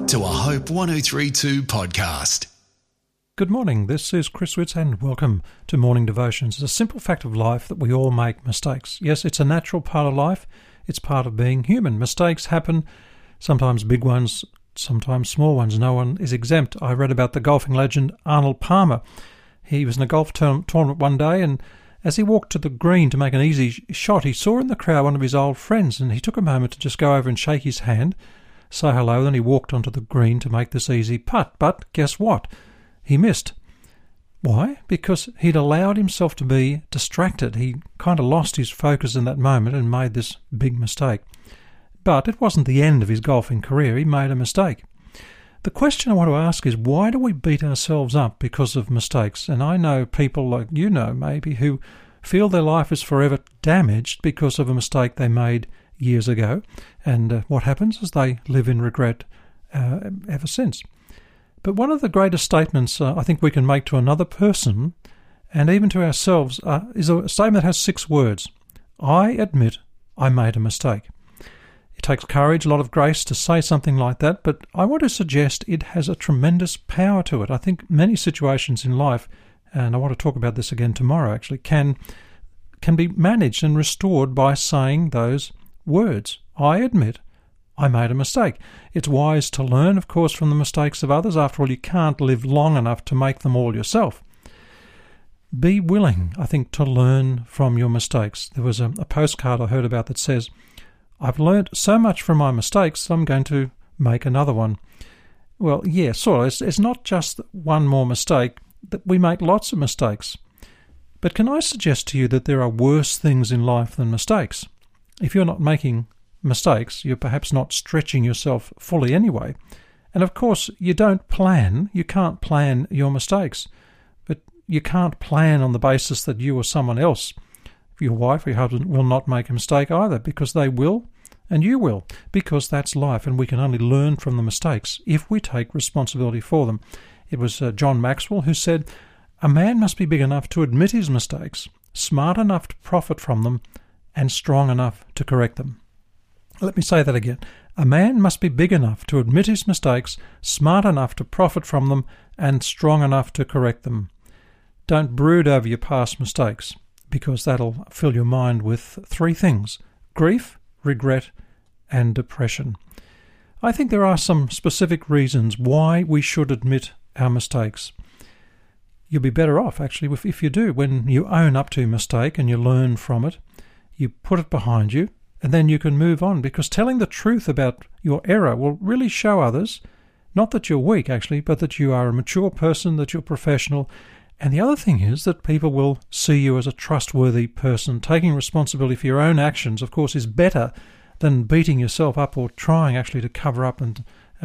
to a Hope 1032 podcast. Good morning, this is Chris Witz and welcome to Morning Devotions. It's a simple fact of life that we all make mistakes. Yes, it's a natural part of life. It's part of being human. Mistakes happen, sometimes big ones, sometimes small ones. No one is exempt. I read about the golfing legend Arnold Palmer. He was in a golf tournament one day, and as he walked to the green to make an easy shot, he saw in the crowd one of his old friends, and he took a moment to just go over and shake his hand, say hello, then he walked onto the green to make this easy putt. But guess what? He missed. Why? Because he'd allowed himself to be distracted. He kind of lost his focus in that moment and made this big mistake. But it wasn't the end of his golfing career. He made a mistake. The question I want to ask is, why do we beat ourselves up because of mistakes? And I know people like you know maybe who feel their life is forever damaged because of a mistake they made years ago. And what happens is they live in regret ever since. But one of the greatest statements I think we can make to another person and even to ourselves is a statement that has 6 words. I admit I made a mistake. It takes courage, a lot of grace to say something like that, but I want to suggest it has a tremendous power to it. I think many situations in life, and I want to talk about this again tomorrow actually, can be managed and restored by saying those words. I admit I made a mistake. It's wise to learn, of course, from the mistakes of others. After all, you can't live long enough to make them all yourself. Be willing, I think, to learn from your mistakes. There was a postcard I heard about that says, I've learned so much from my mistakes, I'm going to make another one. Well, yeah, sort of. It's not just one more mistake. That we make lots of mistakes. But can I suggest to you that there are worse things in life than mistakes? If you're not making mistakes, you're perhaps not stretching yourself fully anyway. And of course, you can't plan your mistakes. But you can't plan on the basis that you or someone else, your wife or your husband, will not make a mistake either, because they will and you will, because that's life, and we can only learn from the mistakes if we take responsibility for them. It was John Maxwell who said, a man must be big enough to admit his mistakes, smart enough to profit from them, and strong enough to correct them. Let me say that again. A man must be big enough to admit his mistakes, smart enough to profit from them, and strong enough to correct them. Don't brood over your past mistakes, because that'll fill your mind with 3 things: grief, regret, and depression. I think there are some specific reasons why we should admit our mistakes. You'll be better off, actually, if you do. When you own up to a mistake and you learn from it, you put it behind you, and then you can move on, because telling the truth about your error will really show others, not that you're weak, actually, but that you are a mature person, that you're professional. And the other thing is that people will see you as a trustworthy person. Taking responsibility for your own actions, of course, is better than beating yourself up or trying actually to cover up and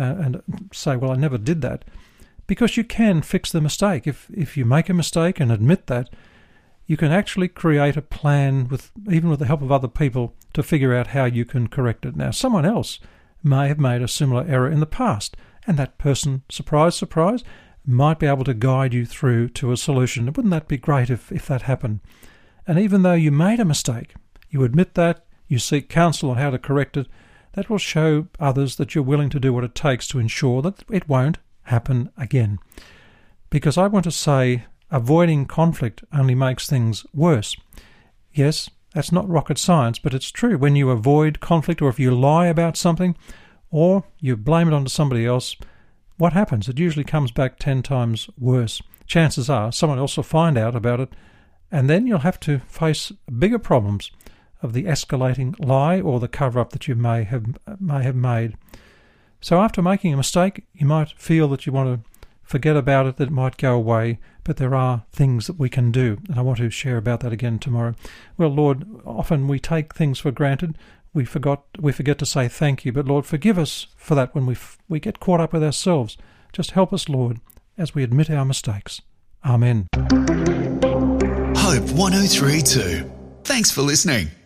say, well, I never did that. Because you can fix the mistake. If you make a mistake and admit that, you can actually create a plan, even with the help of other people, to figure out how you can correct it. Now, someone else may have made a similar error in the past, and that person, surprise, surprise, might be able to guide you through to a solution. Wouldn't that be great if that happened? And even though you made a mistake, you admit that, you seek counsel on how to correct it, that will show others that you're willing to do what it takes to ensure that it won't happen again. Because I want to say, avoiding conflict only makes things worse. Yes, that's not rocket science, but it's true. When you avoid conflict, or if you lie about something, or you blame it onto somebody else, what happens? It usually comes back 10 times worse. Chances are someone else will find out about it, and then you'll have to face bigger problems of the escalating lie or the cover-up that you may have made. So after making a mistake, you might feel that you want to forget about it, that it might go away, but there are things that we can do, and I want to share about that again tomorrow. Well, Lord, often we take things for granted. We forget to say thank you, but Lord, forgive us for that when we get caught up with ourselves. Just help us, Lord, as we admit our mistakes. Amen. Hope 1032. Thanks for listening.